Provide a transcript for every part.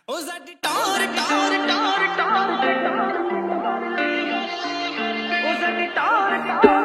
ਉਹ ਸਾਡੀ ਟੌਰ ਟੌਰ ਟੌਰ ਟੌਰ ਉਹ ਸਾਡੀ ਟੌਰ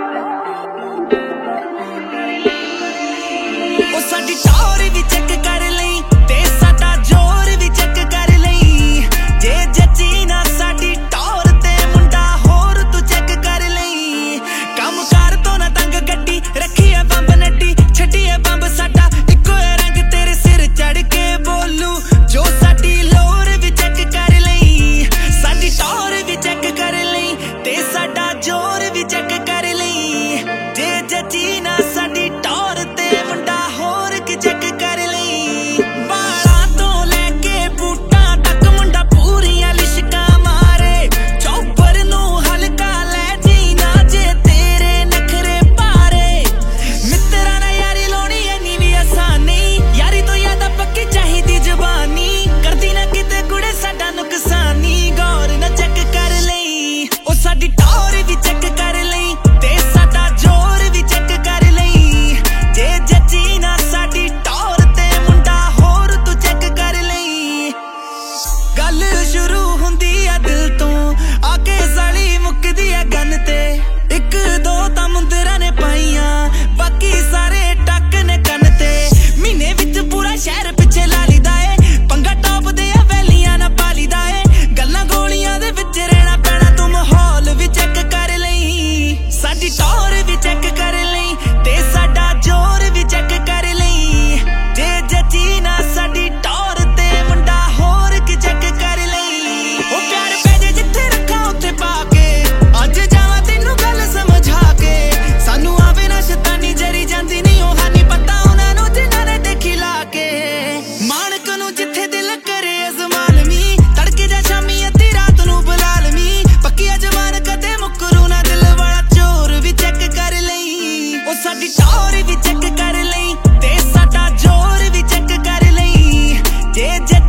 ਉਹ ਸਾਡੀ ਟੌਰ ਵੀ ਚੈੱਕ ਕਰ ਲਈ ਤੇ ਸਾਡਾ ਜ਼ੋਰ ਵੀ ਚੈੱਕ ਕਰ ਲਈ ਜੇ ਜੱਜੀ ਨਾ ਸਾਡੀ ਟੌਰ ਤੇ ਮੁੰਡਾ ਹੋਰ ਤੂੰ ਚੈੱਕ ਕਰ ਲਈ ਕੰਮ ਕਾਰ ਤੋਂ ਨਾ ਤੰਗ ਗੱਡੀ ਰੱਖੀ ਐ ਬੰਬ ਨੱਡੀ ਛੱਡੀ ਐ ਬੰਬ ਸਾਡਾ ਇੱਕੋ ਰੰਗ ਤੇਰੇ ਸਿਰ ਚੜ ਕੇ ਬੋਲੂ ਜੋ ਸਾਡੀ ਲੋਰ ਵੀ ਚੈੱਕ ਕਰ ਲਈ ਸਾਡੀ ਟੌਰ ਵੀ ਚੈੱਕ ਕਰ ਲਈ ਤੇ ਸਾਡਾ ਜ਼ੋਰ ਵੀ ਚੈੱਕ ਕਰ ਲਈ ਜੇ ਜੱਜੀ ਨਾ ਸਾਡੀ ਟੌਰ ਤੇ ਮੁੰਡਾ ਹੋਰ ਕੀ ਚੈੱਕ ਕਰ ਲਈ ਬਾਲਾਂ ਤੋਂ ਲੈ ਕੇ ਬੂਟਾਂ ਤੱਕ ਮੁੰਡਾ ਪੂਰੀਆਂ ਲਿਸ਼ਕਾਂ ਮਾਰੇ ਚੌਪਰ ਨੂੰ ਹਲਕਾ ਲੈ ਜੀ ਨਾ ਜੇ ਤੇਰੇ ਨਖਰੇ ਭਾਰੇ ਮਿੱਤਰਾਂ ਨਾਲ ਯਾਰੀ ਲਾਉਣੀ ਐਨੀ ਵੀ ਆਸਾਨ ਨਹੀਂ ਯਾਰੀ ਤੋਂ ਜ਼ਿਆਦਾ ਪੱਕੀ ਚਾਹੀਦੀ ਜ਼ਬਾਨੀ ਕਰਦੀ ਨਾ ਕਿਤੇ ਕੁੜੇ ਸਾਡਾ ਨੁਕਸਾਨੀ ਗੌਰ ਨਾ ਚੈੱਕ ਕਰ ਲਈ ਉਹ ਸਾਡੀ ਟੌਰ ਵੀ ਚੈੱਕ ਕਰ ਲਈ ਤੇ ਸਾਡਾ ਜ਼ੋਰ ਵੀ ਚੈੱਕ ਕਰ ਲਈ ਜੇ ਜੱਜੀ ਨਾ ਸਾਡੀ ਟੌਰ ਤੇ ਮੁੰਡਾ ਹੋਰ ਤੂੰ ਚੈੱਕ ਕਰ ਲਈ ਗੱਲ ਸ਼ੁਰੂ ਹੁੰਦੀ ਆ ਦਿਲ ਤੋਂ ਆ ਕੇ ਸਾਲੀ ਮੁੱਕਦੀ ਆ ਗੰਨ ਤੇ ਇੱਕ ਦੋ ਤਾਂ ਮੁੰਦਰਾਂ ਨੇ ਪਾਈਆਂ ਬਾਕੀ ਸਾਰੇ ਟੱਕ ਨੇ ਕੰਨ ਤੇ ਮਹੀਨੇ ਵਿੱਚ ਪੂਰਾ ਸ਼ਹਿਰ ਪਿੱਛੇ ਲਾ ਲਿਦਾ ਏ ਪੰਗਾ ਟੌਪ ਦੇ ਆ ਵੈਲੀਆਂ ਨਾ ਪਾਲੀਦਾ ਏ ਗੱਲਾਂ ਗੋਲੀਆਂ ਦੇ ਵਿੱਚ ਰਹਿਣਾ ਪੈਣਾ ਤੂੰ ਮਾਹੌਲ ਵੀ ਚੈੱਕ ਕਰ ਲਈ ਸਾਡੀ ਟੌਰ ਵੀ ਚੈੱਕ ਕਰ ਲਈ ਤੇ ਸਾਡਾ ਜ਼ੋਰ ਵੀ ਚੈੱਕ ਕਰ ਲਈ ਜੇ ਜੱਜੀ ਨਾ ਸਾਡੀ ਟੌਰ ਤੇ ਮੁੰਡਾ ਹੋਰ ਕੀ ਚੈੱਕ ਕਰ ਲਈ ਉਹ ਪਿਆਰ ਪੈ ਜੇ ਜਿੱਥੇ ਰੱਖਾਂ ਉੱਥੇ ਪਾ ਕੇ ਅੱਜ ਜਾਵਾਂ ਤੈਨੂੰ ਗੱਲ ਸਮਝਾ ਕੇ ਸਾਨੂੰ ਆਵੇ ਨਾ ਸ਼ੈਤਾਨੀ ਜਰੀ ਜਾਂਦੀ ਨਹੀਂ ਉਹ ਹਾਨੀ ਪਤਾ ਉਹਨਾਂ ਨੂੰ ਜਿਨ੍ਹਾਂ ਨੇ ਦੇਖੀ ਲਾ ਕੇ ਮਾਣਕ ਨੂੰ ਜਿੱਥੇ ਦਿਲ ਕਰੇ ਅਜ਼ਮਾਨ ਮੀ ਤੜਕੇ ਜਾਂ ਸ਼ਾਮੀ ਅੱਧੀ ਰਾਤ ਨੂੰ ਬੁਲਾ ਲਵੀਂ ਪੱਕੀ ਜ਼ਬਾਨ ਕਦੇ ਮੁਕਰੂ ਨਾ ਦਿਲ ਵਾਲਾ ਚੋਰ ਵੀ ਚੈੱਕ ਕਰ ਲਈ ਉਹ ਸਾਡੀ ਟੌਰ ਵੀ ਚੈੱਕ ਕਰ ਲਈ ਤੇ ਸਾਡਾ ਜ਼ੋਰ ਵੀ ਚੈੱਕ ਕਰ ਲਈ ਜੇ